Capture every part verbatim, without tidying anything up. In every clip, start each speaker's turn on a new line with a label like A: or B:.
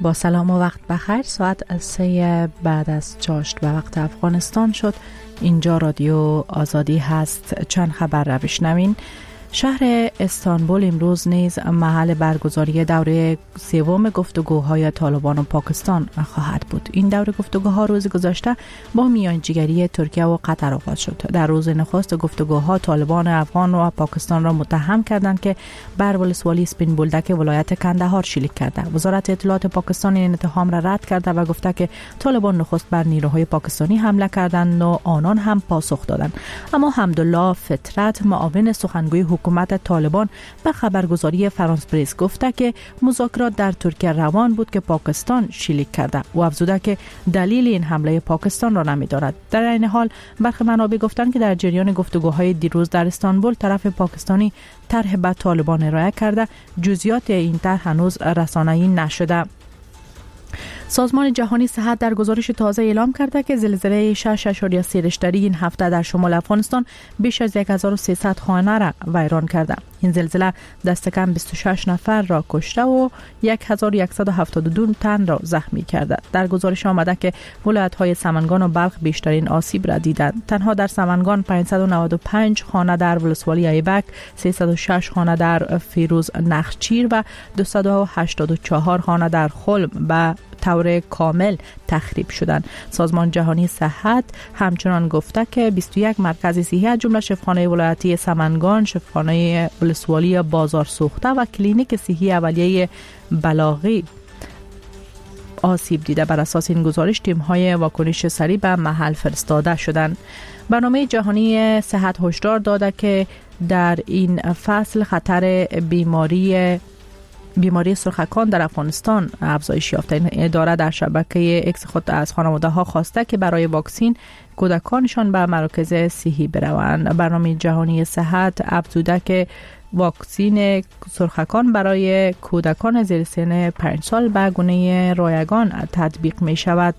A: با سلام و وقت بخیر. ساعت سه بعد از چاشت به وقت افغانستان شد. اینجا رادیو آزادی هست. چند خبر را بشنوین. شهر استانبول امروز نیز محل برگزاری دوره سوم گفتگوهای طالبان و پاکستان خواهد بود. این دوره گفتگوها روز گذشته با میانجیگری ترکیه و قطر آغاز شد. در روز نخست گفتگوها طالبان افغان و پاکستان را متهم کردند که بر ولسوالی سپین بولدک ولایت کندهار شلیک کرده. وزارت اطلاعات پاکستان این اتهام را رد کرده و گفته که طالبان نخست بر نیروهای پاکستانی حمله کردند و آنان هم پاسخ دادند. اما حمدالله فطرت معاون سخنگوی حکومت طالبان به خبرگزاری فرانس پرس گفته که مذاکرات در ترکیه روان بود که پاکستان شلیک کرده و افزوده که دلیل این حمله پاکستان را نمی‌داند. در این حال برخی منابع گفتند که در جریان گفتگوهای دیروز در استانبول طرف پاکستانی طرح به طالبان ارائه کرده، جزئیات این طرح هنوز رسانه‌ای نشده. سازمان جهانی صحت در گزارش تازه اعلام کرده که زلزله شش اشاریه سه ریشتری این هفته در شمال افغانستان بیش از هزار و سیصد خانه را ویران کرده. این زلزله دست کم بیست و شش نفر را کشته و هزار و صد و هفتاد و دو تن را زخمی کرده. در گزارش آمده که ولایت‌های سمنگان و بلخ بیشترین آسیب را دیدند. تنها در سمنگان پانصد و نود و پنج خانه در ولسوالی ایبک، سیصد و شش خانه در فیروز نخچیر و دویست و هشتاد و چهار خانه در خلم به طور کامل تخریب شدند. سازمان جهانی صحت همچنان گفته که بیست و یک مرکز صحی از جمله شفاخانه ولایتی سمنگان، شفاخانه ولسوالی بازار سوخته و کلینیک صحی اولیه بلاغی آسیب دیده. بر اساس این گزارش تیم‌های واکنش سریع به محل فرستاده شدند. برنامه جهانی صحت هشدار داده که در این فصل خطر بیماری بیماری سرخکان در افغانستان افزایش یافته. این اداره در شبکه اکس خود از خانواده ها خواسته که برای واکسین کودکانشان به مراکز صحی بروند. برنامه جهانی صحت افزوده که واکسین سرخکان برای کودکان زیر سن پنج سال به گونه رایگان تطبیق می شود.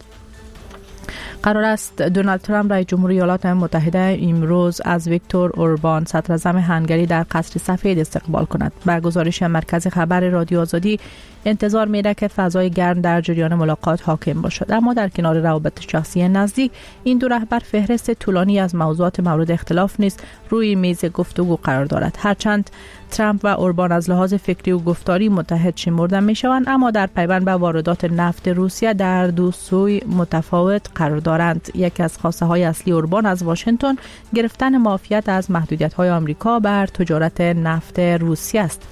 A: قرار است دونالد ترامپ رئیس جمهور ایالات متحده امروز از ویکتور اوربان صدر اعظم هنگری در قصر سفید استقبال کند. بر گزارش مرکز خبر رادیو آزادی انتظار میره که فضای گرم در جریان ملاقات حاکم باشد، اما در کنار روابط شخصی نزدیک این دو رهبر فهرست طولانی از موضوعات مورد اختلاف نیز روی میز گفتگو قرار دارد. هرچند ترامپ و اوربان از لحاظ فکری و گفتاری متحد شمرده میشوند، اما در پیوند به واردات نفت روسیه در دو سوی متفاوت قرار دارند. یکی از خواسته های اصلی اوربان از واشنگتن گرفتن معافیت از محدودیت های آمریکا بر تجارت نفت روسیه است.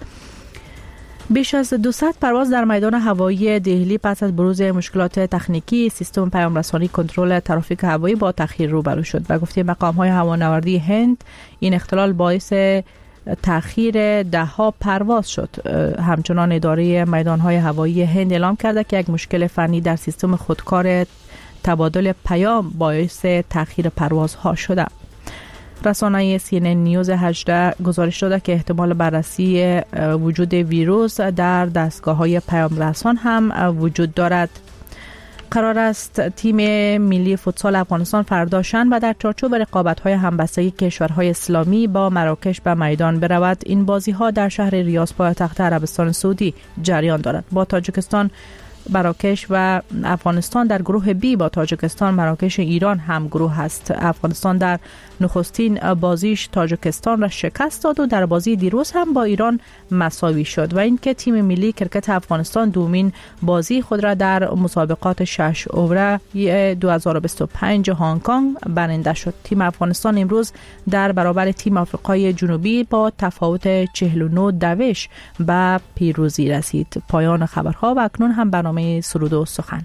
A: بیش از دویست پرواز در میدان هوایی دهلی پس از بروز مشکلات تکنیکی سیستم پیام رسانی کنترل ترافیک هوایی با تأخیر روبرو شد. به گفته مقام‌های هوانوردی هند این اختلال باعث تأخیر ده ها پرواز شد. همچنان اداره میدان‌های هوایی هند اعلام کرده که یک مشکل فنی در سیستم خودکار تبادل پیام باعث تأخیر پروازها شده. رسانه سی ان ان نیوز هجده گزارش داده که احتمال بررسی وجود ویروس در دستگاه‌های پیام رسان هم وجود دارد. قرار است تیم ملی فوتسال افغانستان فردا شنبه در چارچوب رقابت‌های همبستگی کشورهای اسلامی با مراکش به میدان برود. این بازی‌ها در شهر ریاض پایتخت عربستان سعودی جریان دارد. با تاجیکستان، مراکش و افغانستان در گروه بی با تاجیکستان، مراکش، ایران هم گروه است. افغانستان در نخستین بازیش تاجیکستان را شکست داد و در بازی دیروز هم با ایران مساوی شد و اینکه تیم ملی کرکت افغانستان دومین بازی خود را در مسابقات شش اوره دو هزار و بیست و پنج هنگ کنگ برنده شد. تیم افغانستان امروز در برابر تیم آفریقای جنوبی با تفاوت چهل و نه دوش به پیروزی رسید. پایان خبرها و اکنون هم برنامه سرود و سخن.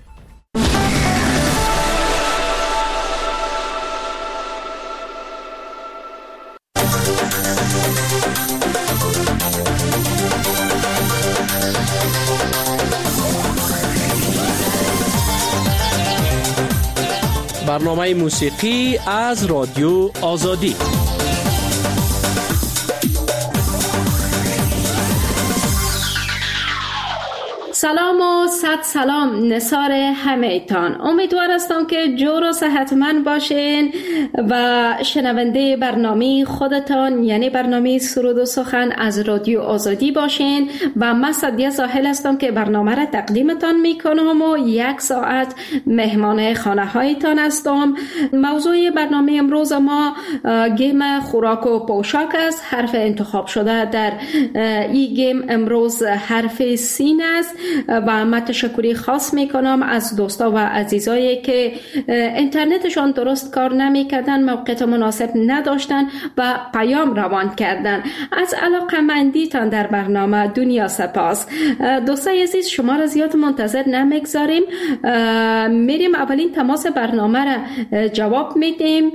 B: برنامه موسیقی از رادیو آزادی.
C: سلام و صد سلام نثار همه‌تان. امیدوار هستم که جور و صحتمند باشین و شنونده برنامه خودتان یعنی برنامه سرود و سخن از رادیو آزادی باشین و من سعدیه زاهل هستم که برنامه را تقدیمتان میکنم و یک ساعت مهمان خانه هایتان هستم. موضوع برنامه امروز ما گیم خوراک و پوشاک است. حرف انتخاب شده در این گیم امروز حرف سین است و من تشکری خاص میکنم از دوستا و عزیزایی که اینترنتشان درست کار نمیکردن، موقعیت مناسب نداشتن و پیام روان کردن. از علاقه‌مندیتان در برنامه دنیا سپاس. دوستای عزیز شما را زیاد منتظر نمیگذاریم، میریم اولین تماس برنامه را جواب میدیم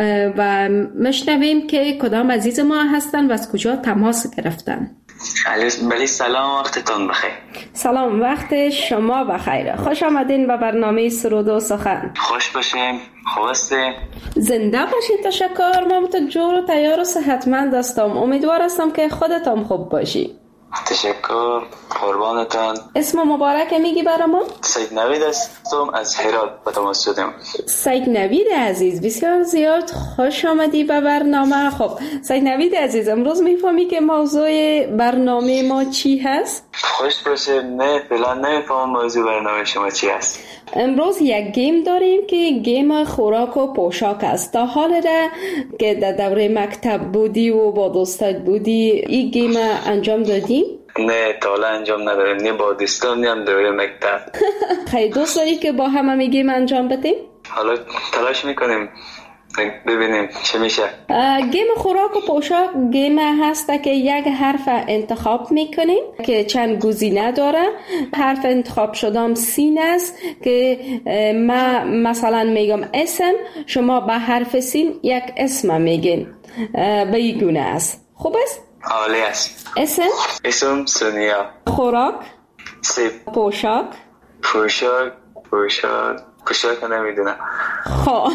C: و مشنویم که کدام عزیز ما هستن و از کجا تماس گرفتن.
D: بله سلام، وقتتون بخیر.
C: سلام، وقت شما بخیر. خوش آمدین به برنامه سرود و سخن.
D: خوش باشین، خواسته
C: زنده باشین. تشکر. من تو جور و تیار و صحتمند هستم. امیدوار هستم که خودتان خوب باشی.
D: تشکر، قربانتان.
C: اسم مبارک میگی برای ما؟
D: سید نوید هستم، از هرات به تماس شدم.
C: سید نوید عزیز بسیار زیاد خوش آمدی به برنامه. خب سید نوید عزیز، امروز میفهمی که موضوع برنامه ما چی هست؟
D: خوش باشه. نه فعلا نمیفهمم موضوع برنامه شما چی هست.
C: امروز یک گیم داریم که گیم خوراک و پوشاک است. تا حال را که در دوره مکتب بودی و با دوستات بودی این گیم انجام دادیم؟
D: نه تا حالا انجام نداریم، نه با دوستان نه هم دوره مکتب.
C: خیلی دوست داری که با هم هم گیم انجام بدیم؟
D: حالا تلاش میکنیم ببینیم چه میشه.
C: گیم خوراک و پوشاک گیم هست که یک حرف انتخاب میکنیم که چند گزینه داره. حرف انتخاب شدم سین است که ما مثلا میگم اسم، شما به حرف سین یک اسم میگین. به این گونه است. خوب است؟
D: عالی است.
C: اسم؟
D: اسم سونیا.
C: خوراک؟
D: سیب.
C: پوشاک؟
D: پوشاک پوشاک پوشاک نمیدونم.
C: خب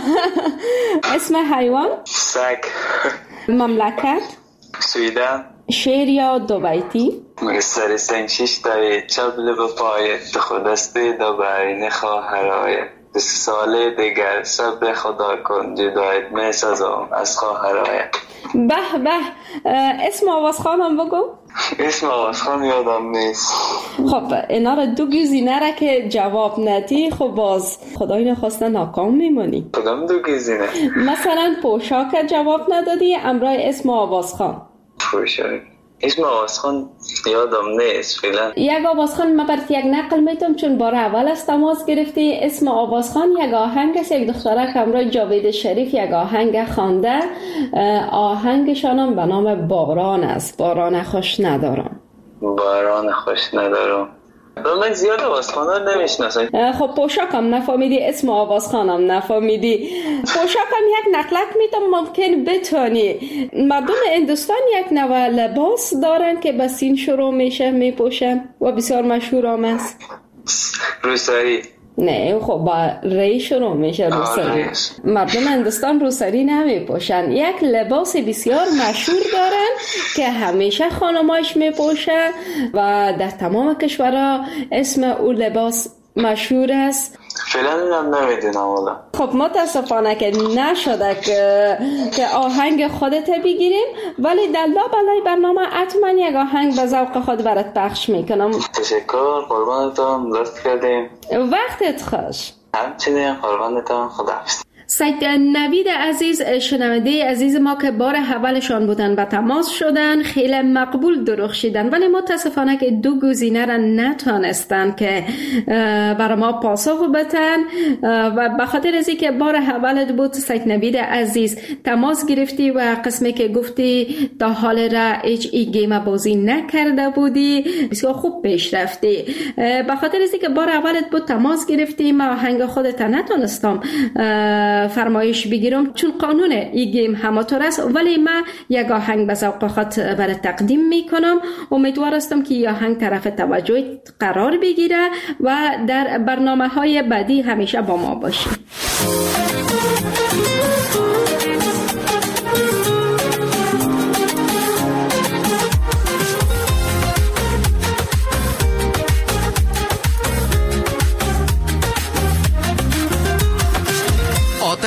C: اسم حیوان؟
D: سگ.
C: مملکت؟
D: سویدن.
C: شعر یا دو بیتی؟
D: سر سنگ شش تایی چبل به پای تو خودسته دو برین خواهرای دو ساله دیگر صبر خدا کن جدایت می سازم از خواهرای.
C: به به. اسم آوازخانم بگو.
D: اسم آوازخان یادم نیست.
C: خب اینا را دو گزینه را که جواب ندی خب باز خدای نخواسته ناکام میمونی.
D: کدام دو گزینه؟ مثلا
C: پوشاک جواب ندادی، امرای اسم آوازخان.
D: پوشاک اسم آوازخان یادم نیست فعلا.
C: یک آوازخان من برات یک نقل میتونم چون بار اول از تماس گرفتی. اسم آوازخان یک آهنگ است، یک دخترک همراه جاوید شریف یک آهنگ خوانده. آهنگشانم به نام باران است. باران خوش ندارم.
D: باران خوش ندارم. من زیاد آوازخانه نمیشناسم.
C: خب پوشاکم نفهمیدی، اسم آوازخانم نفهمیدی. پوشاکم یک نقلک میتونم ممکن بتونی. مردم هندوستان یک نوع لباس دارن که به سین شروع میشه میپوشن و بسیار مشهور هم است.
D: روسری.
C: نه خب با ری شروع میشه روسری. مردم هندوستان روسری نمیپوشن. یک لباس بسیار مشهور دارن که همیشه خانماش میپوشن و در تمام کشورها اسم او لباس مشهور است.
D: فعلا هم نمیدونم والا.
C: خب متاسفانه که نشده که که آهنگ خودت بگیریم، ولی در لابلای برنامه حتما یک آهنگ به ذوق خود برات پخش میکنم.
D: تشکر، قربانتون، لطف کردیم.
C: وقتت خوش.
D: همچنین قربانتون، خداحافظ.
C: سید نوید عزیز، شنونده عزیز ما که بار اولشان بودن به تماس شدن، خیلی مقبول درخشیدن ولی متاسفانه که دو گزینه را نتانستن که برای ما پاسخ بدن و به خاطر از اینکه بار اولت بود سید نوید عزیز تماس گرفتی و قسمی که گفتی تا حال را هیچ ای گیم بازی نکرده بودی بسیار خوب پیش رفتی. به خاطر از اینکه بار اولت بود تماس گرفتی، ما آهنگ خودت نتونستم فرمایش بگیرم چون قانون این گیم همطور است، ولی من یک آهنگ به ذوق خود برای تقدیم میکنم. امیدوار هستم که این آهنگ طرف توجه قرار بگیره و در برنامه های بعدی همیشه با ما باشی.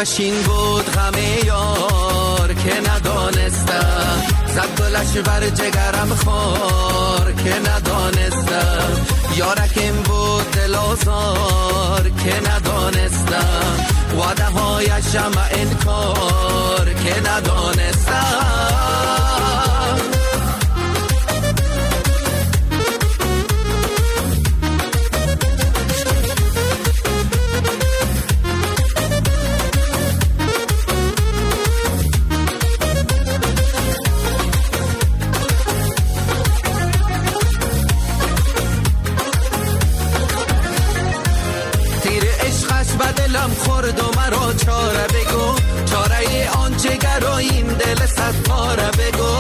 E: آتشین بود غم یار که ندانستم، زد گلش بر جگرم خار که ندانستم، یارکم بود دل آزار که ندانستم، وعده هایشم انکار که ندانستم. دلم خورد و مرا چاره بگو، چاره آن جگر و این دل صد پاره بگو.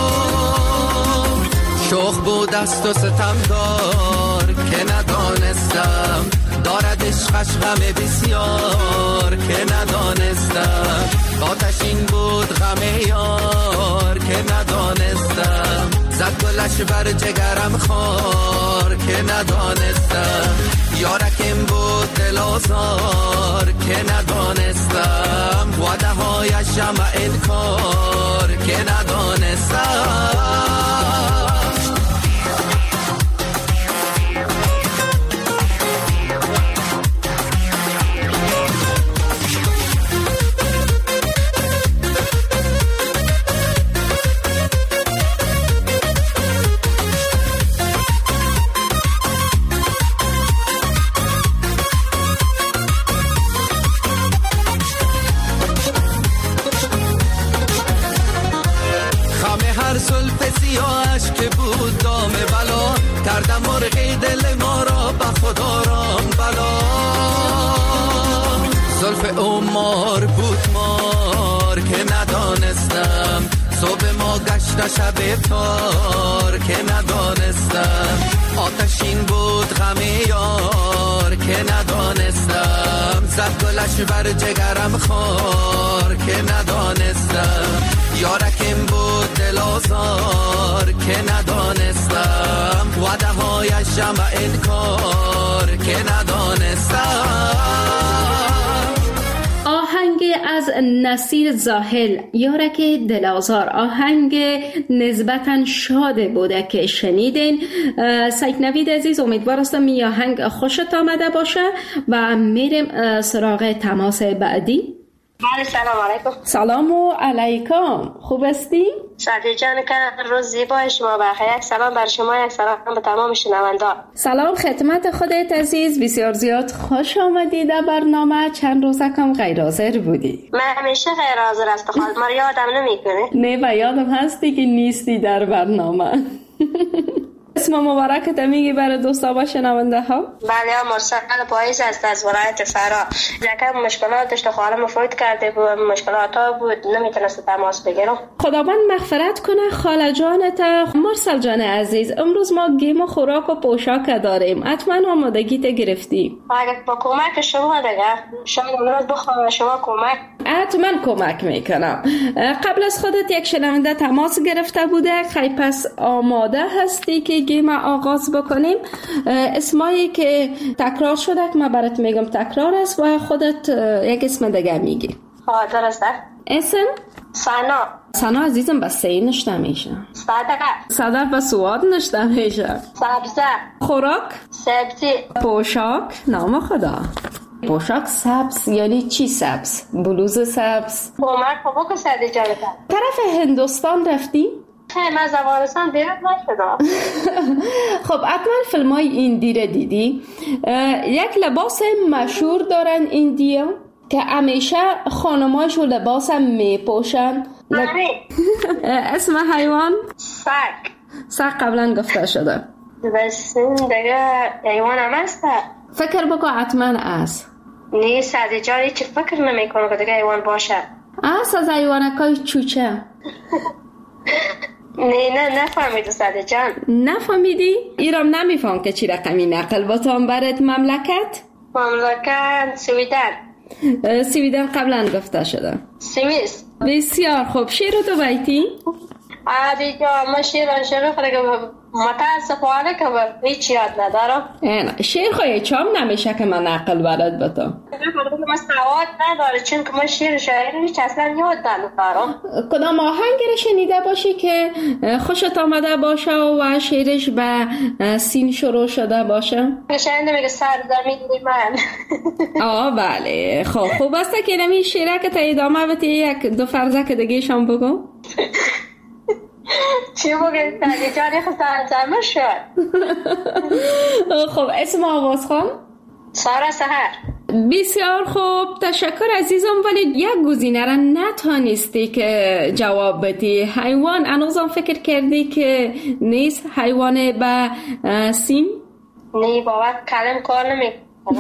E: شوخ بود است و ستمدار که ندانستم، دارد عشقش غم بسیار که ندانستم، آتشین بود غم یار که ندانستم، زد گلش بر جگرم خار که ندانستم، یارکم بود دل آزار که ندانستم، وعده هایشم انکار که ندانستم. که بود دام بلا، کردم مرغی دل ما را به خدا رام بلا. زلف عمر بود مار که ندانستم، صبح ما گشت شب تار که ندانستم، آتشین بود غم یار که ندانستم، زد گلش بر جگرم خار که ندانستم، یارکم بود دل آزار که ندانستم، وعده هایشم انکار که ندانستم.
C: آهنگ از نصیر زاهل یارک دل آزار، آهنگ نسبتاً شاد بوده که شنیدین. سید نوید عزیز، امیدوار هستم این آهنگ خوشت آمده باشه و میریم سراغ تماس بعدی.
F: بله، سلام علیکم.
C: سلام و علیکم، خوب هستی؟
F: شادی جان که روز زیبای شما بخیر. یک سلام بر شما، یک سلام به تمام شنوندگان.
C: سلام خدمت خودت عزیز، بسیار زیاد خوش آمدی در برنامه. چند روزه کم غیر حاضر بودی.
F: من همیشه غیر حاضر هستم، خود ما یادم نمیکنه.
C: نه و یادم هستی که نیستی در برنامه. اسم مبارکت میگی برای دوستا و شنونده ها؟
F: بله، مرسل پاییز است از ولایت فرا. یکم مشکلات داشت، خالم فوت کرده بود، مشکلات ها بود، نمیتونست تماس بگیرم.
C: خداوند مغفرت کنه خاله جانت. مرسل جان عزیز، امروز ما گیم و خوراک و پوشاک داریم، حتما آمادگیت گرفتی؟
F: اگر با کمک شما دیگه، شاید امروز بخوام شما کمک.
C: حتما کمک میکنم. قبل از خودت یک شنونده تماس گرفته بوده، خیلی پس آماده هستی که گیم آغاز بکنیم؟ اسمایی که تکرار شده که من برات میگم تکرار است و خودت یک اسم دیگه میگی.
F: ها درسته.
C: اسم؟
F: سنا.
C: سنا عزیزم بس سی نشته میشه.
F: صدقه.
C: صدق و سواد نشته میشه.
F: سبزه.
C: خوراک؟
F: سبزی.
C: پوشاک؟ نام خدا. پوشاک سبز یعنی چی سبز؟ بلوز سبز؟
F: کمک بابا سعدی جان.
C: طرف هندوستان رفتی؟
F: خیلی من زبانستان دیرت نشدم.
C: خب حتما فیلم های ایندی را دیدی. یک لباس مشهور دارن ایندیا که همیشه خانماشو لباس هم میپوشن. لب... اسم حیوان؟
F: سگ.
C: سگ قبلا گفته شده.
F: بس دیگه حیوان هم هسته.
C: فکر بکن حتما از
F: نه سعدی جانی چی فکر نمی کنه که دیگه حیوان باشه.
C: از از حیوانکای چوچه.
F: نه نه نفهمیدی سعدی جان.
C: نفهمیدی؟ ایرام نمیفهم که چی رقمی نقل باتان برد مملکت؟
F: مملکت سویدن.
C: سویدن قبلا گفته شده.
F: سوئیس.
C: بسیار خوب. شیر تو بیتی؟
F: عادی جان ما شیر شیر خدا متاسفانه که هیچ یاد ندارم.
C: نه شعر خواهی چام نمیشه که من عقل بلد بتا
F: من سواد نداره چون که من شعر شاعری هیچ اصلا یاد ندارم.
C: کدام آهنگ رو شنیده باشی که خوشت آمده باشه و شعرش به سین شروع شده باشه؟
F: شنیده میگه سرزمین من.
C: آه بله خب خوب است که نمی شعره که تا ادامه بتی یک دو فرزه که دیگه شام بگو.
F: چی بگید تاگه جانی خسته سرمه شد.
C: خب اسم آواز خان؟
F: سارا سحر.
C: بسیار خوب تشکر عزیزم، ولی یک گزینه را نتانستی که جواب بدی. حیوان انوزم فکر کردی که نیست حیوان به سین؟
F: نه بابا کلم کار نمی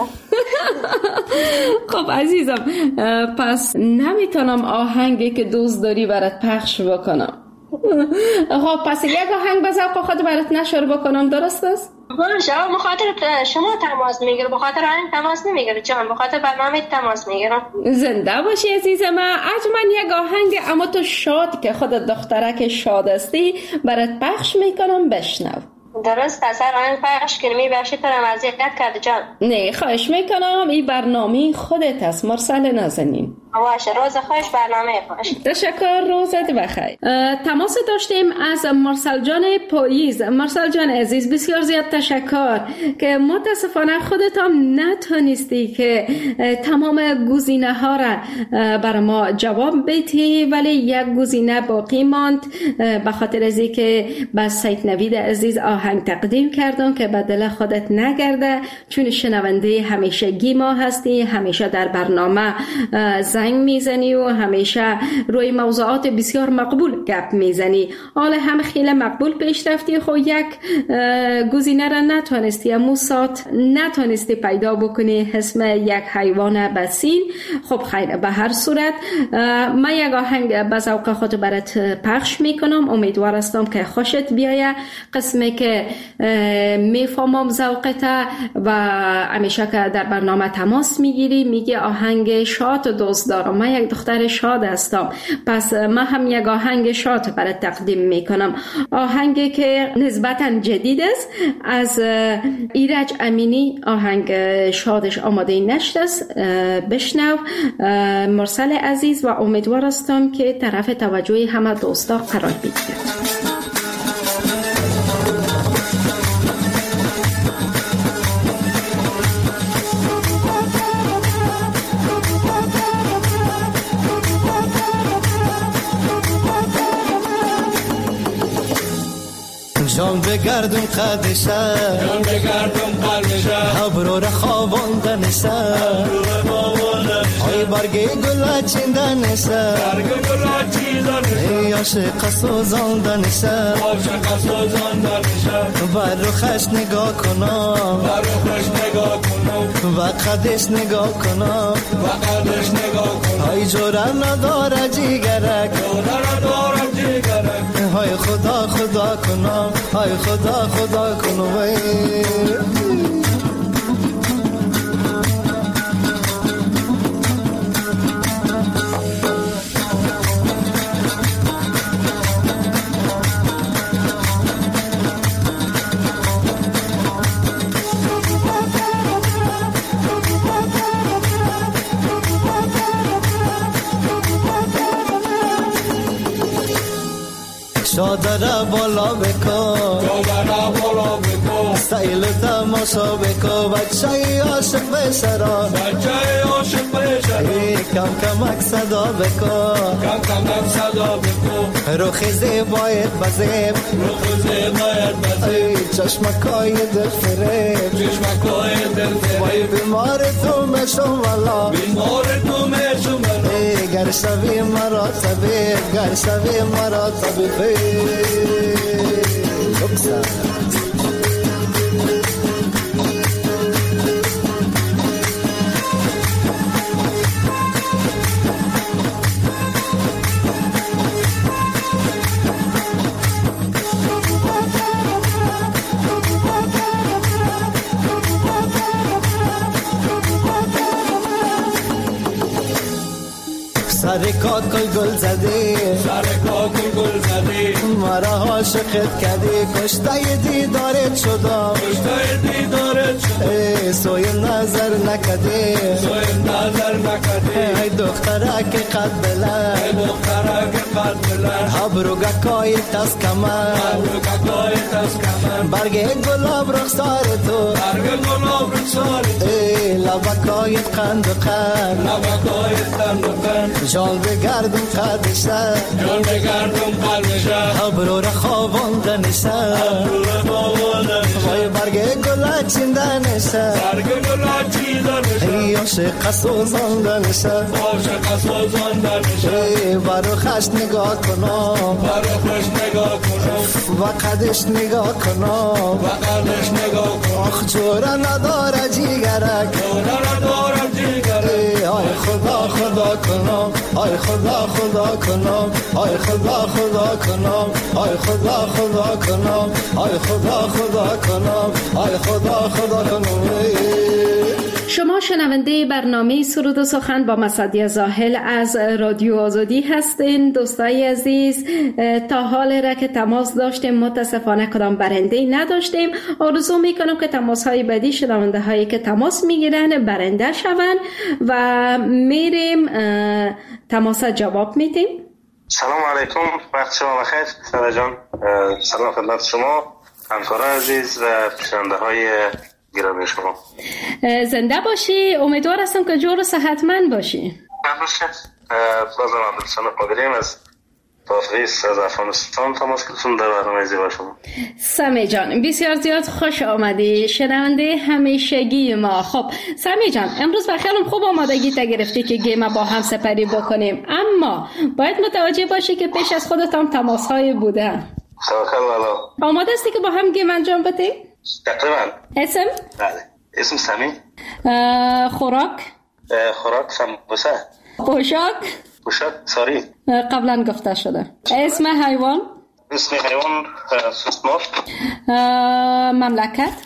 C: خب عزیزم پس نمیتونم آهنگی که دوست داری برات پخش بکنم. خب پس یک آهنگ به ذوق خود برات نشر بکنم، درست است؟
F: باشه بخاطر شما تماس میگیره، بخاطر آهنگ تماس نمیگیره جان، بخاطر برنامه تماس میگیرم. زنده
C: باشی عزیزم. اجمن یک آهنگ اما تو شاد که خودت دخترک شاد استی برات پخش میکنم، بشنو.
F: درست اثر آهنگ پخش کنمی بخشی ترم اذیت کرده جان.
C: نه خواهش میکنم، این برنامه خودت است، مرسل نازنین.
F: باشه روز خوش، برنامه خوش.
C: تشکر، روزت بخیر. تماس داشتیم از مرسل جان پاییز. مرسل جان عزیز بسیار زیاد تشکر که متاسفانه خودت هم نتونستی که تمام گزینه ها را بر ما جواب بدی، ولی یک گزینه باقی ماند به خاطر از اینکه با سید نوید عزیز آهنگ تقدیم کردم که به دل خودت نگرده، چون شنونده همیشگی ما هستی، همیشه در برنامه زنگ میزنی و همیشه روی موضوعات بسیار مقبول گپ میزنی. حالا هم خیلی مقبول پیش رفتی، خب یک گزینه را نتونستی، امو سات نتونستی پیدا بکنی اسم یک حیوان بسین. خب خیر، به هر صورت من یک آهنگ به ذوق خود برات پخش میکنم، امیدوار هستم که خوشت بیایه. قسمی که میفهمم ذوقت و همیشه که در برنامه تماس میگیری میگی آهنگ شاد دوست دارم، من یک دختر شاد هستم، پس من هم یک آهنگ شاد برای تقدیم میکنم. آهنگی که نسبتا جدید است، از ایرج امینی، آهنگ شادش آماده نشت است. بشنو مرسل عزیز و امیدوار هستم که طرف توجه همه دوستا قرار بگیره.
E: جان بگردم قدشه، جان بگردم قدشه، ابرو را خواباندنشه، ای برگی گل چیندنشه، برگ گل چیندنشه، عاشق سوزاندنشه، عاشق سوزاندنشه، بر روخش نگاه کنم، بر روخش نگاه کنم، و قدش نگاه کنم، و قدش نگاه کنم، ای جوره نداره جیگرک، جوره نداره جیگرک، های خدا خدا کنم، های خدا خدا کنم. شادره بالا بکن، شادره بالا بکن، سیل تماشا بکن، بچه عاشق بشرا، بچه عاشق بشرا، کم کمک صدا بکن، کم کمک صدا بکن، روخ زیبایت بزیب، روخ زیبایت بزیب، چشمکای دل فریب، چشمکای دل فریب، بیمار تو مشم والا، بیمار تو مشم والا، گر شوی مرا طبیب، گر شوی مرا طبیب. سر کاکل گل زده، سر کاکل گل زده، مرا عاشقت کردی کشته دیدارت شدم کشته دیدارت شدم سوی نظر نکردی سوی نظر نکردی ای دختره که قد بلند ای دختره که قد بلند ابروگا کای تاس کمان ابروگا کای تاس کمان برگ گلاب رخسار تو برگ گلاب رخسار تو ای لبکای قند و قند لبکای قند و قند جان بگردم قدشم جان بگردم قدشم ابرو را خوابانده نشم ابرو را خوابانده نشم وای برگ گلاب چینده نشم برگ گلاب چینده نشم ای عاشق سوزانده نشم عاشق سوزانده نشم ای برو خش نگاه کنم برو خش نگاه کنم و قدش نگاه کنم و قدش نگاه کنم آخ جوره نداره جیگرک جوره نداره جیگرک آی خدا خدا کنم آی خدا خدا کنم آی خدا خدا کنم آی خدا خدا کنم آی خدا خدا کنم آی خدا خدا کنم.
C: شما شنونده برنامه سرود و سخن با مسعدی زاهل از رادیو آزادی هستین. دوستای عزیز، تا حال را که تماس داشتیم متاسفانه کدام برنده نداشتیم. آرزو میکنم که تماس های بعدی شنونده هایی که تماس میگیرن برنده شون و میریم تماس جواب میدیم.
G: سلام علیکم، وقت شما بخیر ساده جان. سلام خدمت شما همکاران عزیز و شنونده های گرامی شما.
C: زنده باشی، امیدوار هستم که جور و صحتمند باشی.
G: باشه. بازم عبدالحسن قادریم از تافریس از افغانستان تماس گرفتم در برنامه زیبا شما.
C: سمی جان بسیار زیاد خوش آمدی، شنونده همیشگی ما. خب سمی جان، امروز با خیالم خوب آمادگی تا گرفتی که گیم با هم سپری بکنیم، اما باید متوجه باشی که پیش از خودت هم تماس های بوده.
G: توکل والا.
C: آماده هستی که با هم گیم انجام بدیم؟
G: تقریبا.
C: اسم؟
G: بله. اسم سمی.
C: خوراک؟
G: خوراک سمبوسه.
C: پوشاک؟
G: پوشاک ساری.
C: قبلا گفته شده. اسم حیوان؟
G: اسم حیوان سوسمار.
C: مملکت؟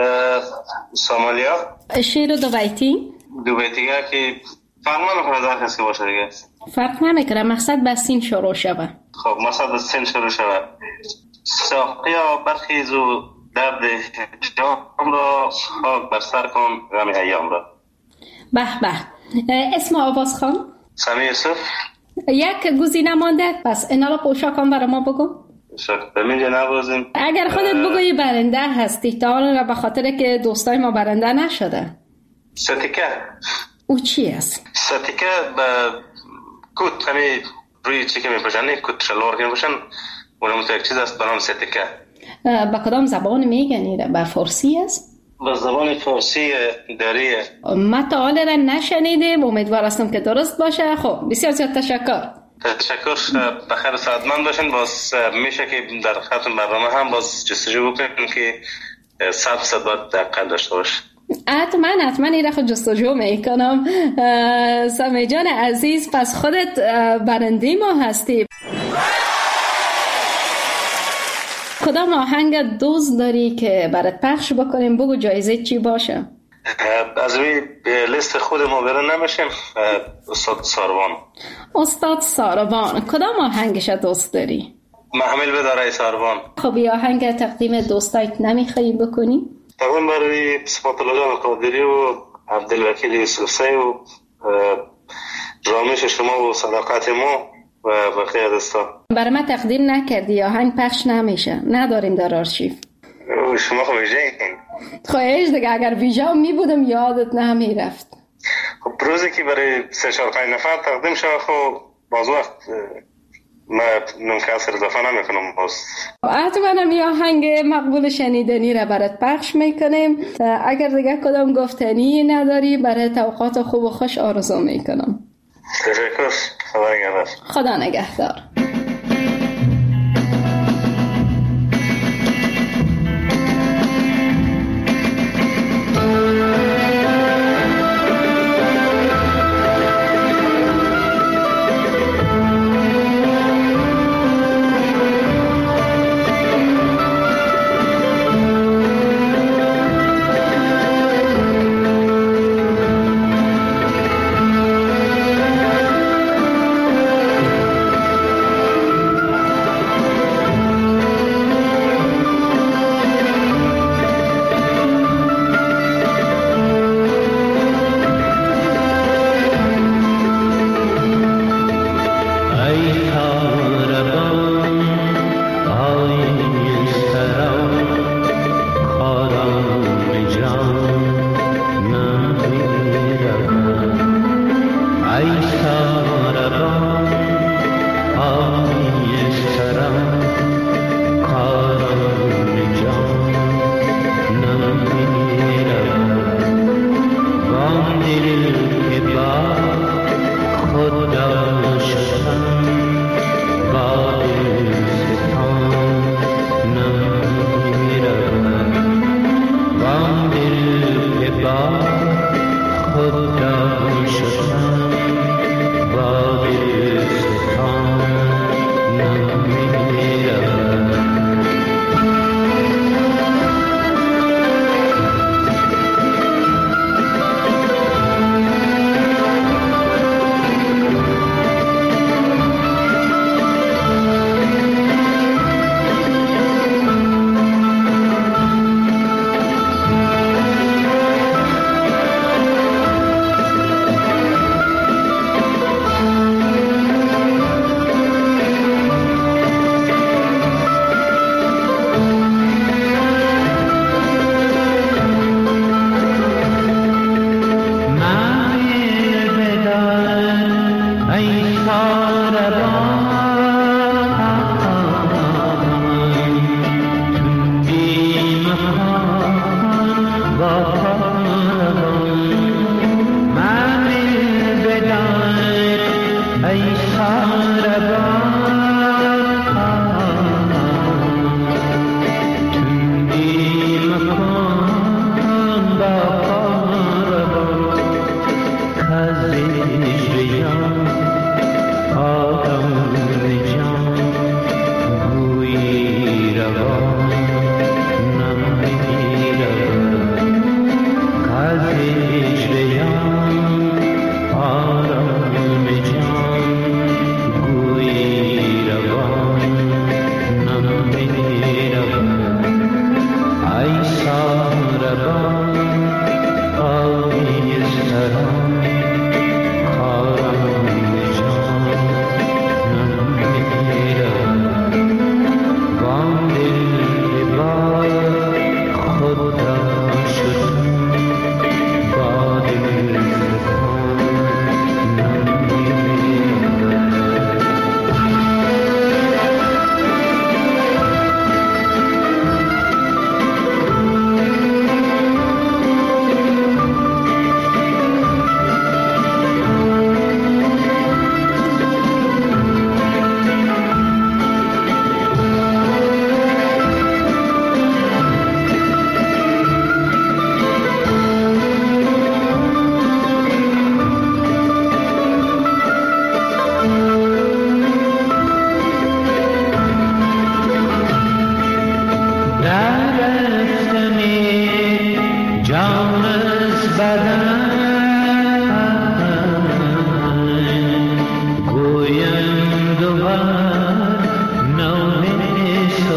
G: سومالیا.
C: شعر دو بیتی؟
G: دو بیتی که فرق نمیکنه در کسی باشه دیگه.
C: فرق نمیکنه، مقصد به سین شروع شوه.
G: خب مقصد به سین شروع شوه. ساقیا برخیز و درد جام را خاک بر سر کن غم ایام را.
C: به به. اسم آواز خان؟
G: سمی یوسف.
C: یک گزینه مانده، پس اینا را پوشاکان برای ما بگو.
G: پوشاک به اینجا نوازیم.
C: اگر خودت بگویی برنده هستی، تا حالا به خاطر که دوستای ما برنده نشده.
G: ستیکه.
C: او چی است؟
G: ستیکه به کت همی روی چی که می پوشن، کت شلوار که می پوشن، اونم تو یک چیز است به نام ستیکه.
C: با کدام زبان میگنی؟ با فارسی است؟
G: با زبان فارسی دریه.
C: ما تا حال را نشنیدیم، امیدوار هستم که درست باشه. خب بسیار زیاد تشکر.
G: تشکر، بخیر سعادتمند باشین. باز میشه که در خطون برنامه هم باز جستجو بکنیم که صد صد باید دقیق داشته باشه.
C: حتما حتما این را خود جستجو میکنم. سمی جان عزیز، پس خودت برنده ما هستی. کدام آهنگ دوست داری که برات پخش بکنیم؟ بگو جایزه چی باشه.
G: از روی لیست خود ما برن نمیشیم. استاد ساروان.
C: استاد ساروان، کدام آهنگش دوست داری؟
G: محمل بداره ساروان.
C: خب این آهنگ تقدیم دوستایت نمیخوایی بکنی؟
G: تقدیم برای صفات الله جان قادری و عبدالوکیل یوسفزی و رامش شما و صداقت ما و بقیه دوستان.
C: برای ما تقدیم نکردی، آهنگ پخش نمیشه، نداریم در آرشیو.
G: شما خب ویژه این
C: خواهش دیگه، اگر ویژه می بودم یادت نمیرفت.
G: خب روزی که برای سه چهار پنج نفر تقدیم شد خب باز وقت ما نمکسر اضافه نمیکنم. باز
C: حتما هم یه آهنگ مقبول شنیدنی را برات پخش میکنیم. اگر دیگه کدام گفتنی نداری برای توقعات خوب و خوش آرزو میکنم.
G: تشکر. خدا نگهدار.
C: خدا نگهدار.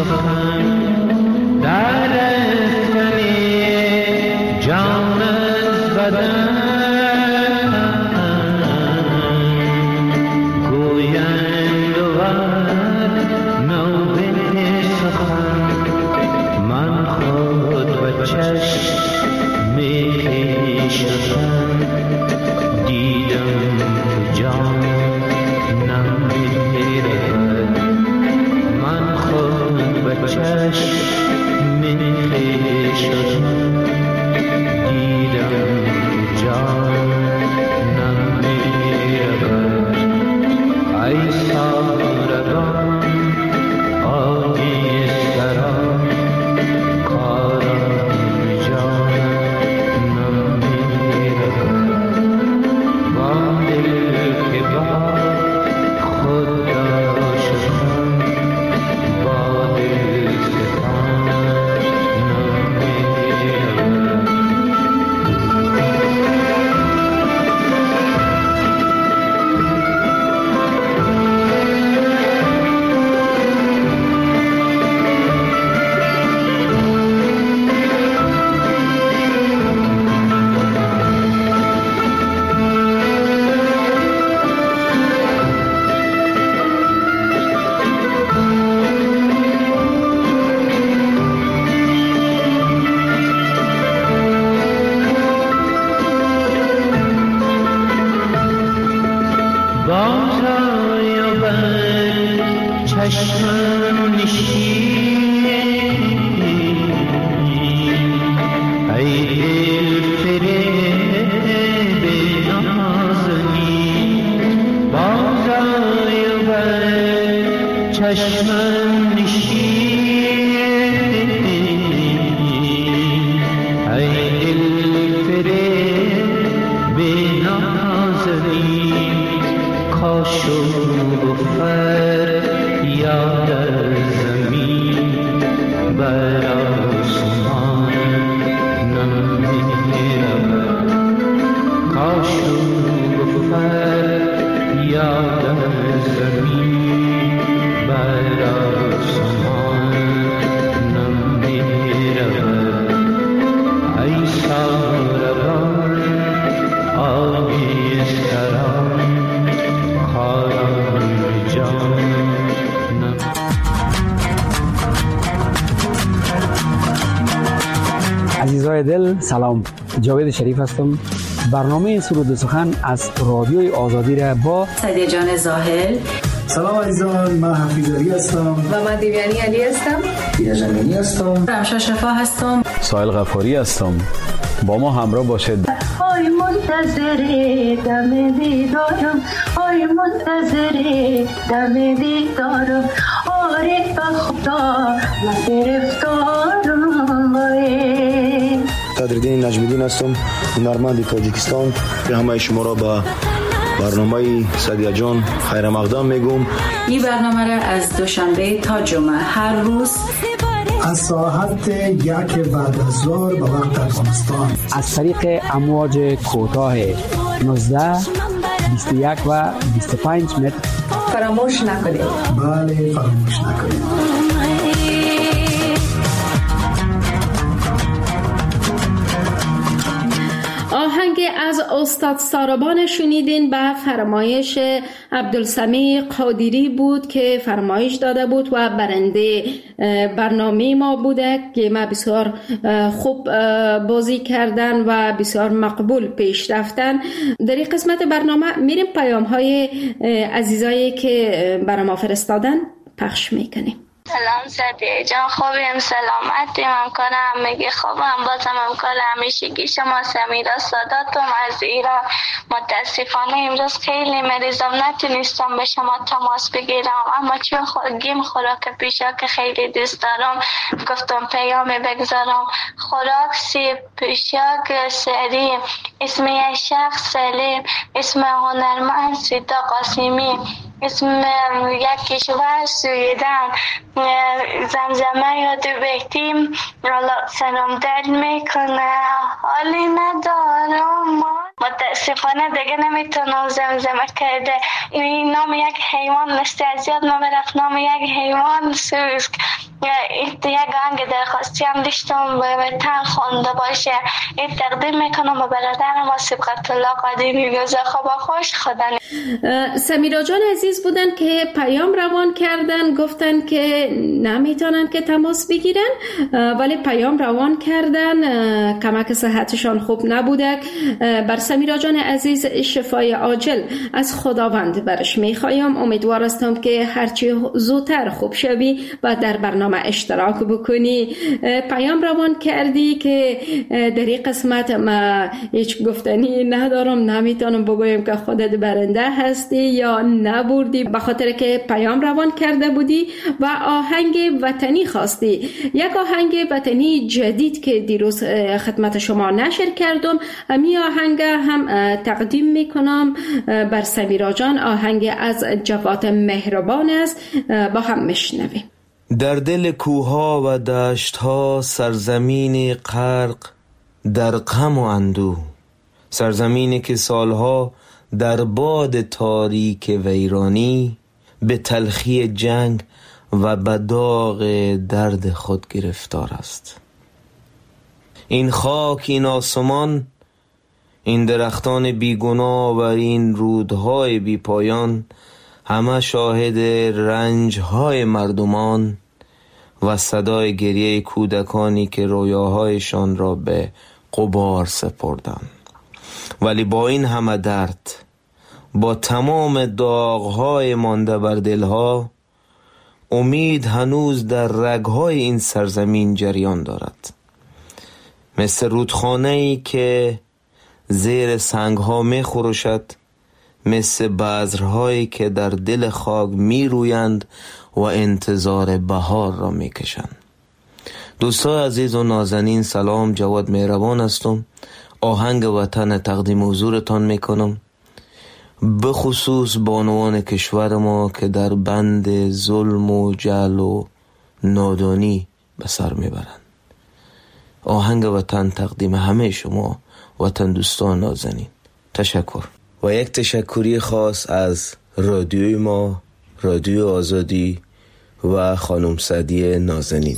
H: سخن در افکنی جان از بدن گویند وقت نوبه سخن من خود به چشم خویشتن دیدم که جان نمی‌رود من خود به چشم خویشتن دیدم که جان نمی‌رود ای سارگان آگی سران کارم جان نمی‌رود با دل که با خود داشتم با دل ستان نمی‌رود بازای و بر چشمم نشین ای دل فریب نازنین بازای و بر چشمم نشین ای دل فریب نازنین کاشو بفر یاد زمین بر آسمان نمی‌رود کاشو بفر یاد زمین بر آسمان نمی‌رود ای ساربان آبی سران
I: عزیزای دل سلام، جاوید شریف هستم. برنامه سرود و سخن از رادیوی آزادی را با
A: سعید جان زاهل.
J: سلام عزیزان، من حفیظ علی هستم
K: و من دیویانی علی هستم.
J: دینا جمیلی هستم.
K: رمشا شفا هستم.
L: سایل غفاری هستم. با ما همراه باشید.
M: آی منتظر دم دیدارم، آی منتظر دم دیدارم، آره به خدا من گرفتارم.
N: قدردین نجمیدین هستم، هنرمند تاجیکستان. به همه شما را به برنامه سعدیه جان خیر مقدم میگم.
A: این برنامه را از دوشنبه تا جمعه هر روز
J: از ساعت یک بعد از ظهر به وقت افغانستان
I: از طریق امواج کوتاه نوزده، بیست و یک و بیست و پنج متر
K: فراموش نکنید.
J: بله فراموش نکنید.
C: آهنگ از استاد ساربان شنیدین به فرمایش عبدالسمیع قادری بود که فرمایش داده بود و برنده برنامه ما بوده که ما بسیار خوب بازی کردن و بسیار مقبول پیش رفتن. در این قسمت برنامه میریم پیام های عزیزایی که برای ما فرستادن پخش میکنیم.
F: سلام سعدیه جان، خوبیم؟ سلامتیم؟ همکار همگی خوبم؟ بازم همکار همیشگی شما سمیرا ساداتم از ایران. متاسفانه امروز خیلی مریضم، نتونستم به شما تماس بگیرم، اما چون گیم خوراک پیشا که خیلی دوست دارم گفتم پیام بگذارم. خوراک سیب پیشاک سری، اسم یک شخص سلیم، اسم هنرمند سیتا قاسمی، اسم یک کشور سویدن، زمزمه یاد بهتیم سلام دل میکنه، حالی ندارم متاسفانه دیگه نمیتونم زمزمه کرده. این نام یک حیوان مثل از یاد ما برفت، نام یک حیوان سوسک. یک آهنگ درخواستی هم داشتم به وطن خونده باشه. این تقدیم میکنم به برادرم و سبقت الله قدیمی بیوزه خواب خوش خدا.
C: سمیرا جان عزیز بودن که پیام روان کردن، گفتن که نمیتونن که تماس بگیرن ولی پیام روان کردن، کمک صحتشان خوب نبوده. بر سمیرا جان عزیز شفای عاجل از خداوند برش میخوایم. امیدوار هستم که هرچی زودتر خوب شوی و در برنامه اشتراک بکنی. پیام روان کردی که در این قسمت ما هیچ گفتنی ندارم، نمیتونم بگویم که خودت برنده هستی یا نبردی، به خاطر که پیام روان کرده بودی و آهنگ وطنی خواستی. یک آهنگ وطنی جدید که دیروز خدمت شما نشر کردم، امی آهنگ هم تقدیم میکنم بر سمیرا جان. آهنگ از جواد مهربان است، با هم میشنویم.
O: در دل کوها و دشتها سرزمین غرق در غم و اندوه، سرزمینی که سالها در باد تاریک ویرانی به تلخی جنگ و به داغ درد خود گرفتار است. این خاک، این آسمان، این درختان بیگناه و این رودهای بی پایان همه شاهد رنجهای مردمان و صدای گریه کودکانی که رویاهایشان را به غبار سپردند. ولی با این همه درد، با تمام داغهای مانده بر دلها، امید هنوز در رگهای این سرزمین جریان دارد، مثل رودخانه‌ای که زیر سنگها می خروشد، مثل بذرهایی که در دل خاک می رویند و انتظار بهار را می کشند. دوستان عزیز و نازنین، سلام، جواد مهربان هستم. آهنگ وطن تقدیم حضورتان می کنم، به خصوص بانوان کشور ما که در بند ظلم و جهل و نادانی به سر می برند. آهنگ وطن تقدیم همه شما وطن دوستان نازنین. تشکر. و یک تشکری خاص از رادیوی ما، رادیو آزادی و خانم سعدی نازنین.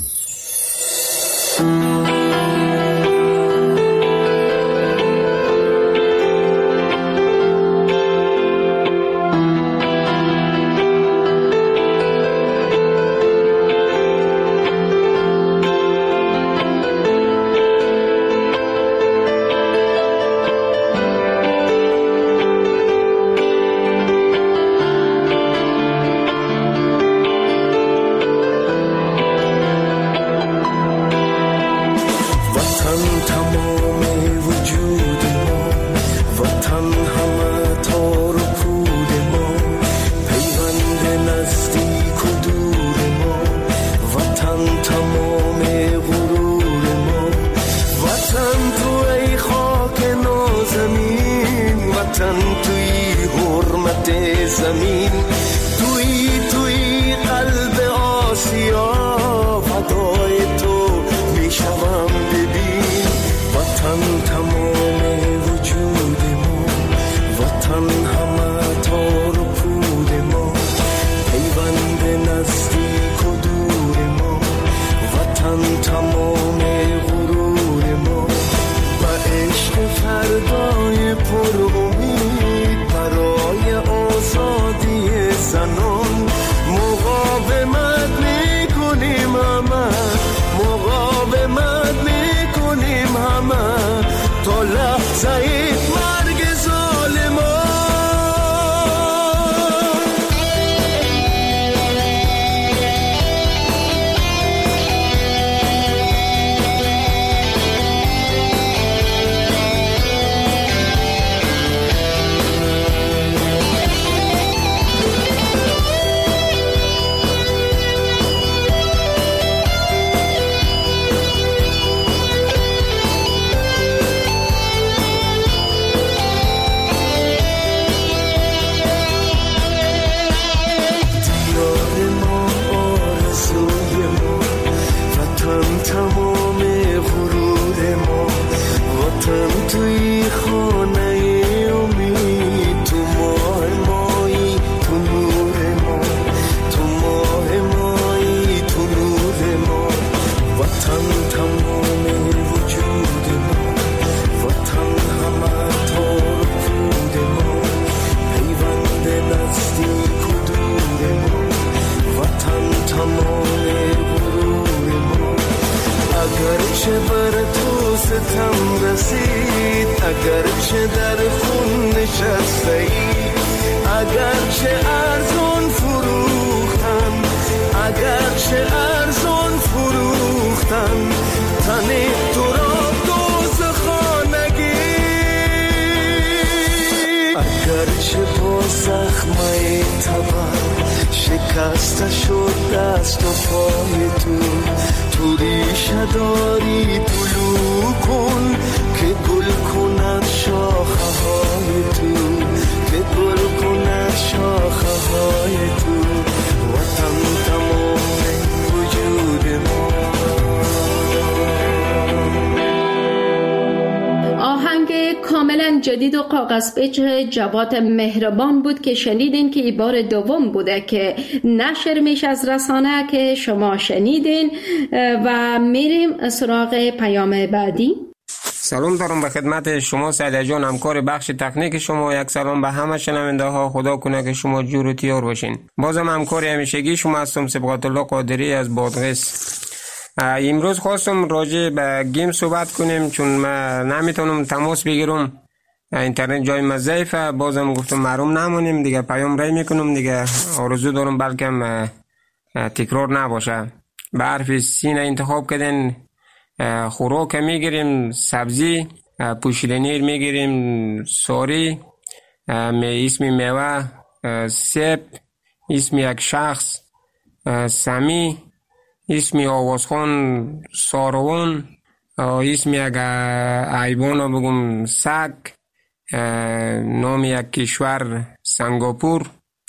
P: تمام غرور ما. اگرچه بر تو ستم رسید، اگرچه در خون نشسته ای، اگرچه ارزان فروختن، اگرچه ارزان فروختن تن تو را دوزخانگی. اگرچه با زخمه تبر شکسته شد دست و پای تو، تو ریشه داری طلوع کن که گل کند شاخه های تو، که گل کند شاخه های تو. وطن تمام وجود ما.
C: آهنگ کاملا جدید و کاغذ پیچ جواد مهربان بود که شنیدین که این بار دوم بوده که نشر میشه از رسانه که شما شنیدین. و میریم سراغ پیام بعدی.
Q: سلام دارم به خدمت شما سعید جان، همکار بخش تکنیک شما. یک سلام به همه شنونده ها. خدا کنه که شما جور و تیار باشین. بازم همکار همیشگی شما هستم، سبقت الله قادری از بادغیس. امروز خواستم راجع به گیم صحبت کنیم چون من نمیتونم تماس بگیرم، اینترنت جای ما ضعیفه. بازم گفتم محروم نمونیم دیگه، پیام رای میکنم دیگه. آرزو دارم بلکم تکرار نباشه. به حرف سین انتخاب کردن. خوراک میگیریم سبزی، پوشیدنی میگیریم ساری، اسم میوه سیب، اسم یک شخص سمی، اسم آوازخان ساروان، اسم یک حیوان بگم سگ، نام یک کشور سنگاپور،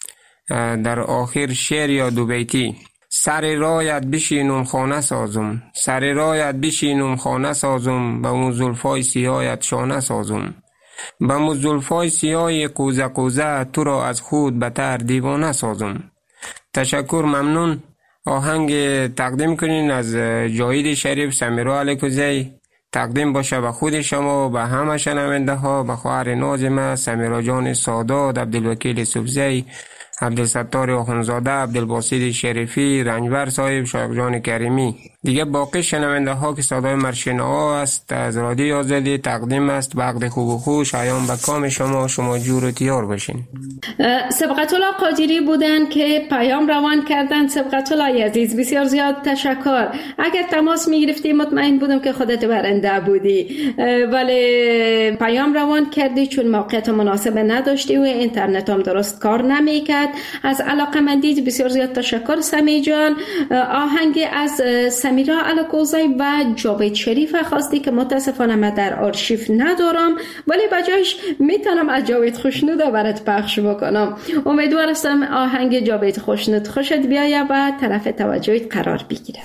Q: در آخر شعر یا دو بیتی. سر رایت بشینم خانه سازم، سر رایت بشینم خانه سازم، به اون زلفای سیاهت شانه سازم، به اون زلفای سیاه قوزه قوزه تو را از خود بتر دیوانه سازم. تشکر، ممنون. آهنگ تقدیم کنین از جاوید شریف سمیرا علیکوزی، تقدیم باشه به خود شما و به همه شنونده ها، به خواهر نازمه سمیرا جان سادات، عبدالوکیل سبزی، عبدالستار آخونزاده، عبدالباسط شریفی، رنجبر صاحب، شایق جان کریمی. دیگه باقی شنونده ها که صدای مرشین ها است از رادیو آزادی تقدیم است. وقت خوب و خوش ایام به کام شما، شما جور و تیار باشین.
C: سبقت الله قادری بودن که پیام روان کردن. سبقت الله عزیز بسیار زیاد تشکر. اگر تماس می گرفتی مطمئن بودم که خودت برنده بودی، ولی پیام روان کردی چون موقعیت مناسب نداشتی و اینترنت هم درست کار نمی کرد. از علاقمندیت بسیار زیاد تشکر سمی جان. آهنگ از سمیرا علیکوزی و جاوید شریف خواستی که متاسفانه من در آرشیو ندارم، ولی بجایش میتونم از جاوید خوشنود برات پخش بکنم. امیدوار هستم آهنگ جاوید خوشنود خوشت بیایه و طرف توجهت قرار بگیره.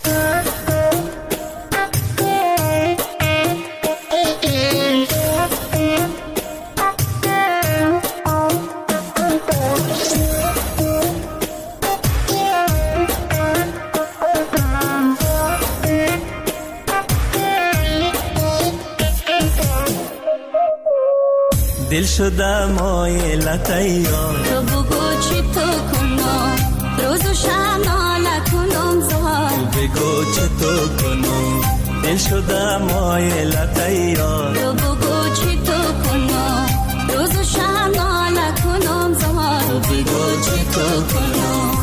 P: دل شده مایلت یار،
R: تو بگو چی تو کنم، روز و شب ناله کنم زار،
P: تو بگو چی تو کنم، دل شده مایلت یار،
R: تو بگو چی تو کنم، روز و شب ناله کنم زار،
P: تو بگو چی تو کنم.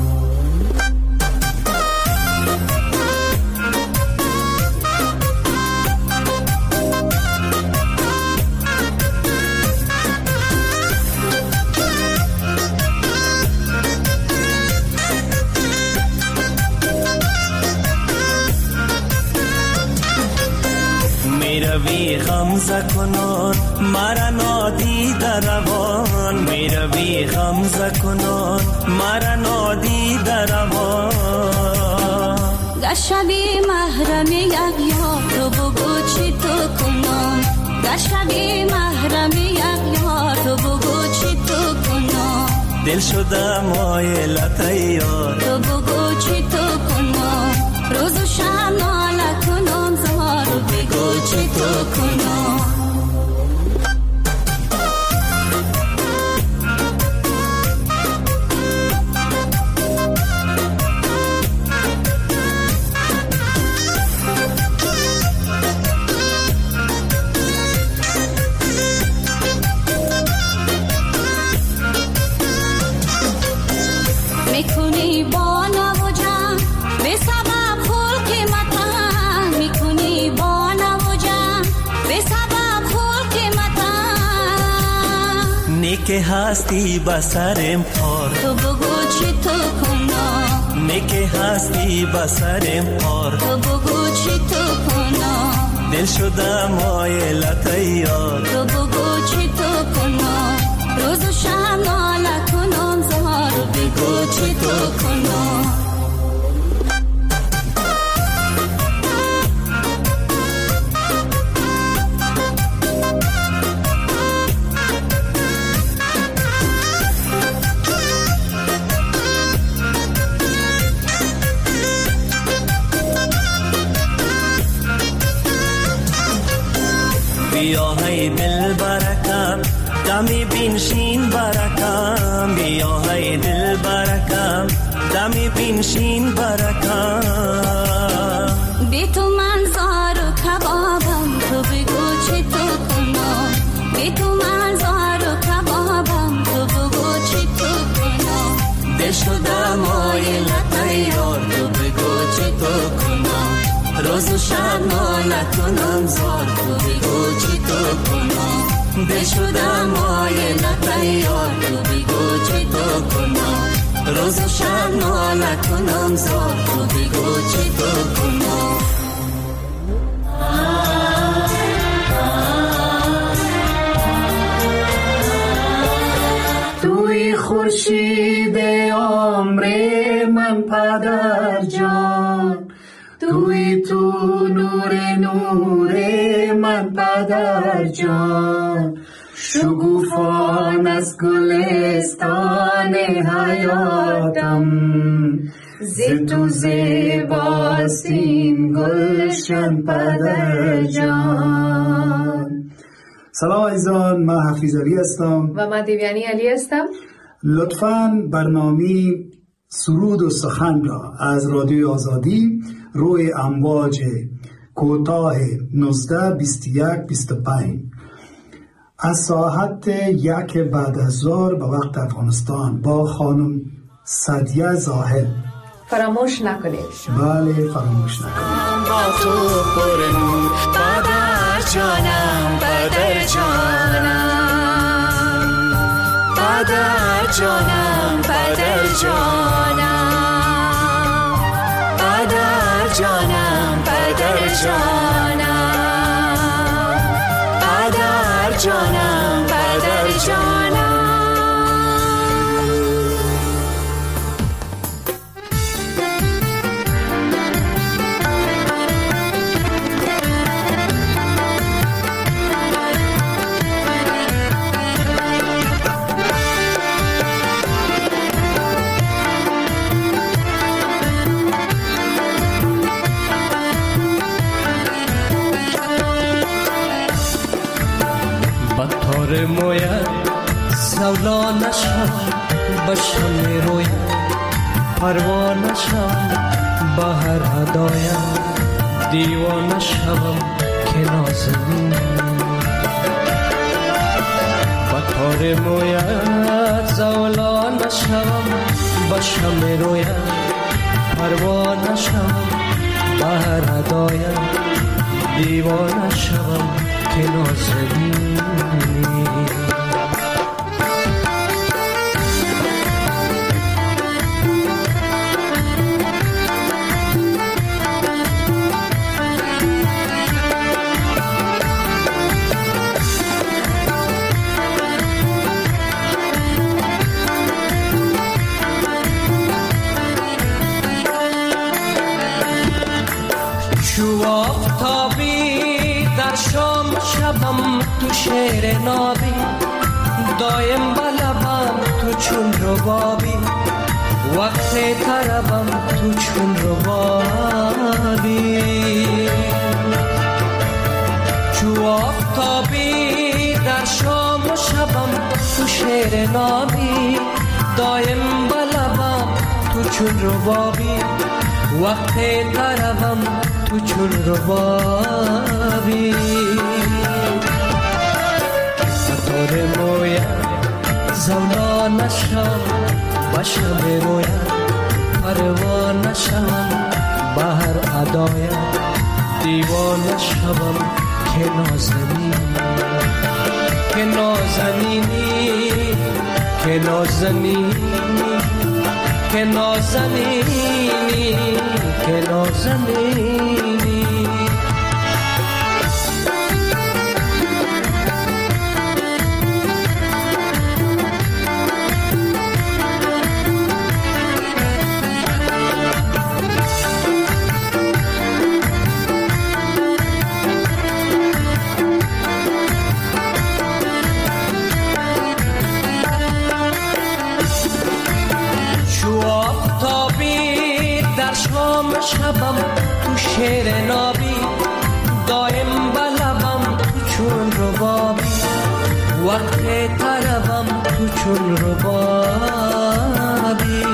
P: میروی غمزه کنان مرا نادیده روان، میروی غمزه کنان مرا نادیده روان.
R: گشبی محرم یک یار، تو بگو چی تو کنم، گشبی محرم یک یار، تو بگو چی تو کنم،
P: دل شده مایلت یار،
R: تو بگو چی تو کنم، روز و شب ناله کنم زار،
P: تو بگو چی تو کنم. که هستی بسرم پار
R: تو بگو چی تو کنم
P: نه که هستی بسرم پار
R: تو بگو چی تو کنم
P: دل شده مایلت یار
R: تو بگو چی تو کنم روز و شب ناله کنم زار
P: تو بگو چی تو کنم بیا های دل برکم دمی بینشین برکم بیا های دل برکم دمی بینشین برکم
R: بی تو من زار و کبابم تو بگو چی تو کنم بی تو من زار و کبابم تو بگو چی تو کنم
P: دل شده مایلت یار تو بگو چی تو کنم روز و شب ناله کنم زار تو بگو چی تو کنم دل شده مایلت یار تو بگو چی تو کنم روز و شب ناله کنم زار تو بگو چی تو کنم
J: توی خورشید عمر من پدر جان توی تو نور نور من پدر جان شگوفان از گلستان حیاتم ز تو زیباست این گلشن پدر جان. سلام عزیزان، من حفیظ علی هستم
K: و من دیویانی علی هستم.
J: لطفاً برنامه سرود و سخن را از رادیوی آزادی روی امواج کوتاه نوزده بیست و یک بیست و پنج از ساعت یک بعد از ظهر به وقت افغانستان با خانم سعدیه زاهد
K: فراموش نکنید.
J: بله فراموش نکنید.
P: با تو پر نور پدر جانم پدر جانم پدر جانم پدر جانم پدر جانم پدر جانم پدر جانم پدر جانم بطور مویت زولان شم بشم رویت پروانه شم بهر هدایم دیوانه شم که نازنین بطور مویت زولان شم بشم رویت پروانه شم بهر هدایم دیوانه شم که نازنین چو آفتابی در شام شبم تو شعر نابی دایم بلبم تو چون ربابی وقت طربم تو چون ربابی چو آفتابی در شام شبم تو شعر نابی دایم بلبم تو چون ربابی وقت طربم تو چون ربابی بطور مویت زولان شم بشم رویت پروانه شم بهر ادایت دیوانه شم که نازنین که نازنینی که نازنینی که نازنینی که نازنینی شبم تو شعر نابی دایم بلبم تو چون ربابی وقت طربم تو چون ربابی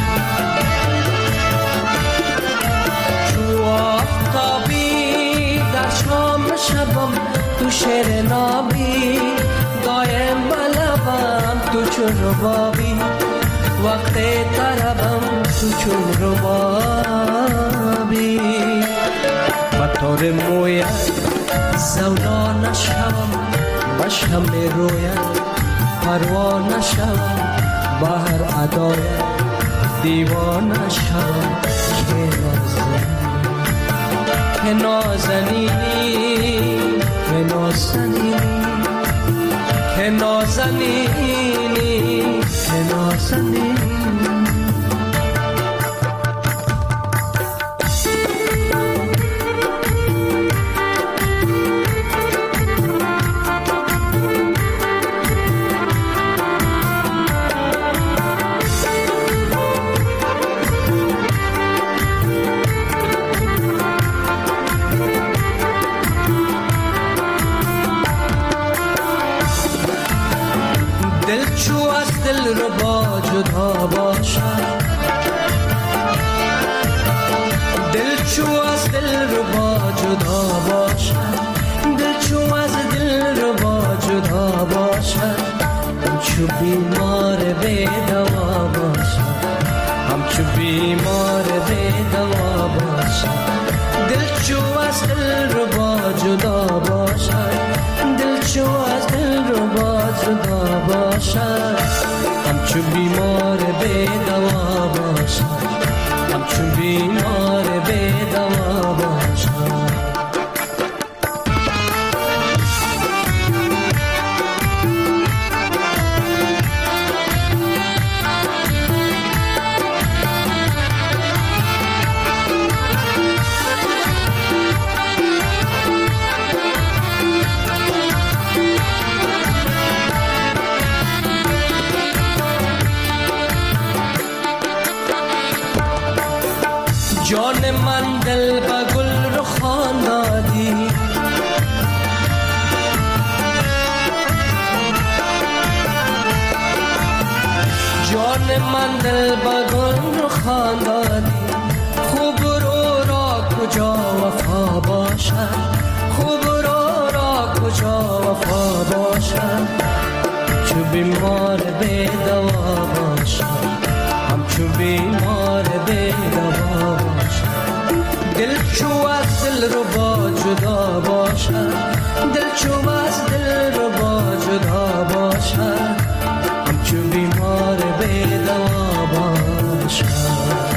P: چو آفتابی در شام شبم تو شعر نابی دایم بلبم تو چون ربابی وقت طربم تو چون ربابی و طور مویت زولا نشوم و شم رویت پروا نشوم با هر ادایت دیوانه شوم که نازنینی که نازنینی که نازنینی که نازنینی ربا جدا باشد دل چو از دل ربا جدا باشد دل چو از دل ربا جدا باشد همچو بیمار بی دوا باشد همچو بیمار بی دوا باشد دل چو از دل ربا جدا باشد دل چو از دل ربا جدا باشد همچون بیمار به دوا باشد همچون بیمار به دوا باشد جان من دل با گل رو خوان دادی جان من دل با گل رو خوان دادی خوب رو را کجا وفا باشد خوب رو را کجا وفا باشد چو بیمار به دوا باشد همچو بیمار به دوا دل چو از دل رو با جدا باشد دل چو از دل رو با جدا باشد همچو بیمار به دوا باشد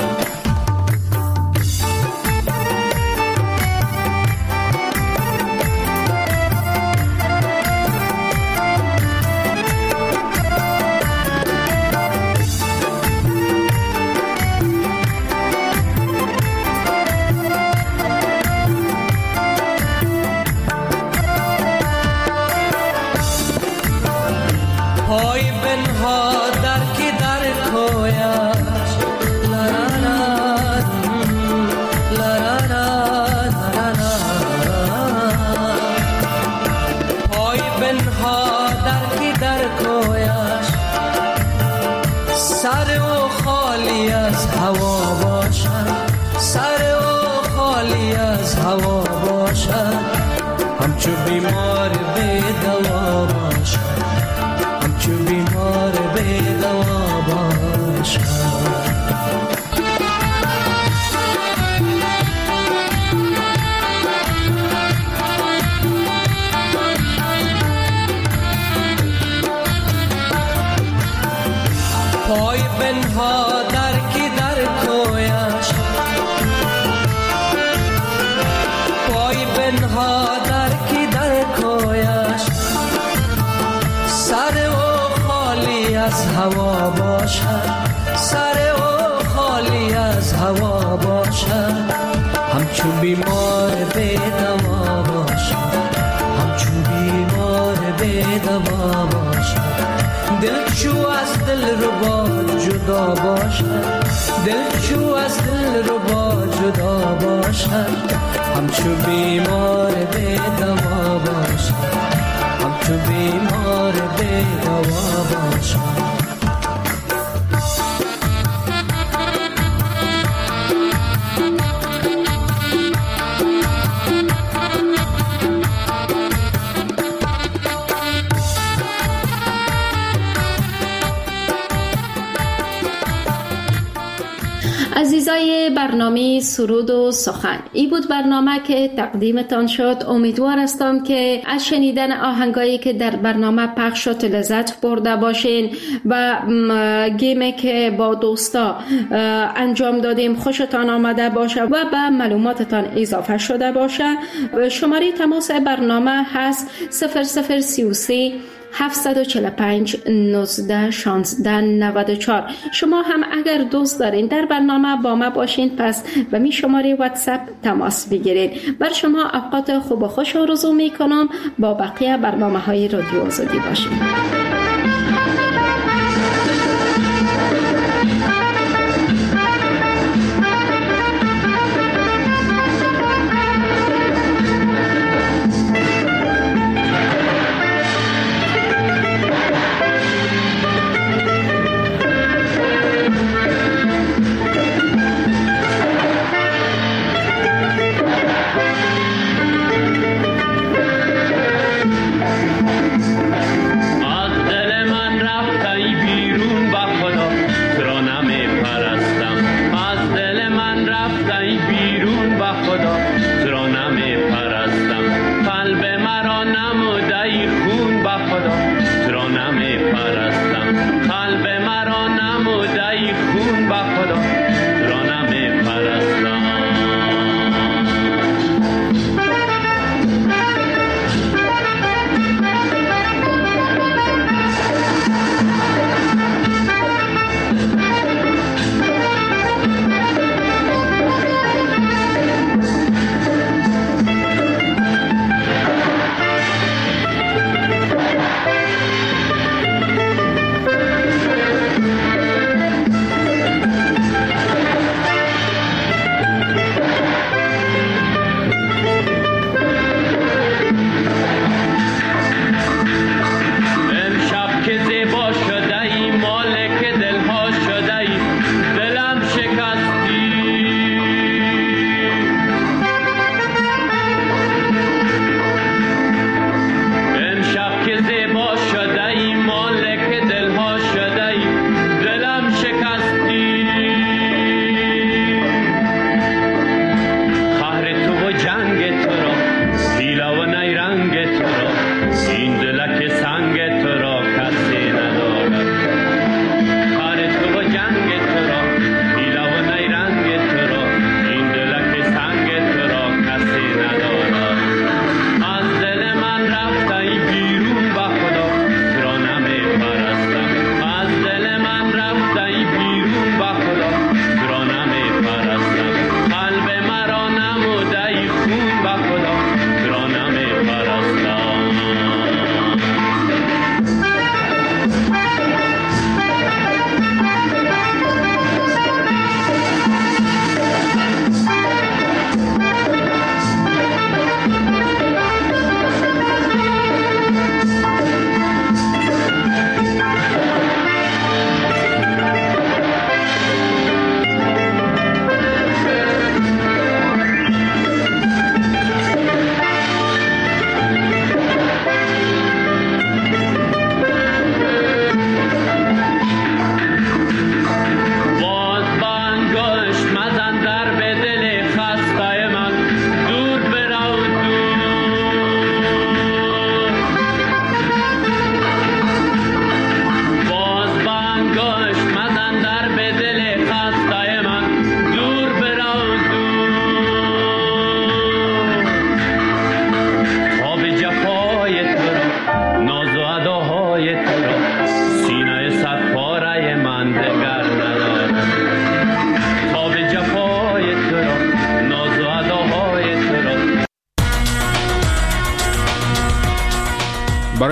P: سر او خالی از هوا باشد سر او خالی از هوا باشد همچو بیمار به دوا باشد همچو بیمار به دوا باشد هوا باشد، سر او خالی از هوا باشد، همچون بیمار به دوا باشد، همچون بیمار به دوا باشد. دل چو از دل ربا جدا باشد، دل چو از دل ربا جدا باشد، همچون بیمار به دوا باشد، همچون بیمار به دوا باشد.
C: عزیزای برنامه سرود و سخن، این بود برنامه که تقدیمتان شد. امیدوار هستم که از شنیدن آهنگایی که در برنامه پخش شد لذت برده باشین و گیمی که با دوستا انجام دادیم خوشتان آمده باشه و به معلوماتتان اضافه شده باشه. شماره تماس برنامه هست صفر صفر سی و سه هفت چهار پنج نوزده شانزده نود و چهار. شما هم اگر دوست دارین در برنامه با ما باشین، پس به می شماره واتساپ تماس بگیرید. بر شما اوقات خوب و خوش آرزو می کنم. با بقیه برنامه های رادیو آزادی باشین.
P: از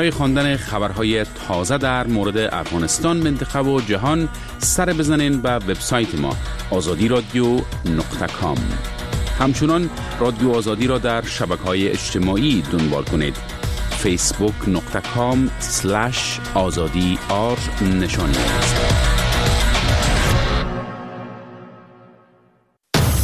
S: برای خواندن خبرهای تازه در مورد افغانستان، منطقه و جهان سر بزنین به وبسایت ما آزادی رادیو نقطه کام. همچنان رادیو آزادی را در شبکه‌های اجتماعی دنبال کنید. فیسبوک نقطه کام سلش آزادی آر نشانی است.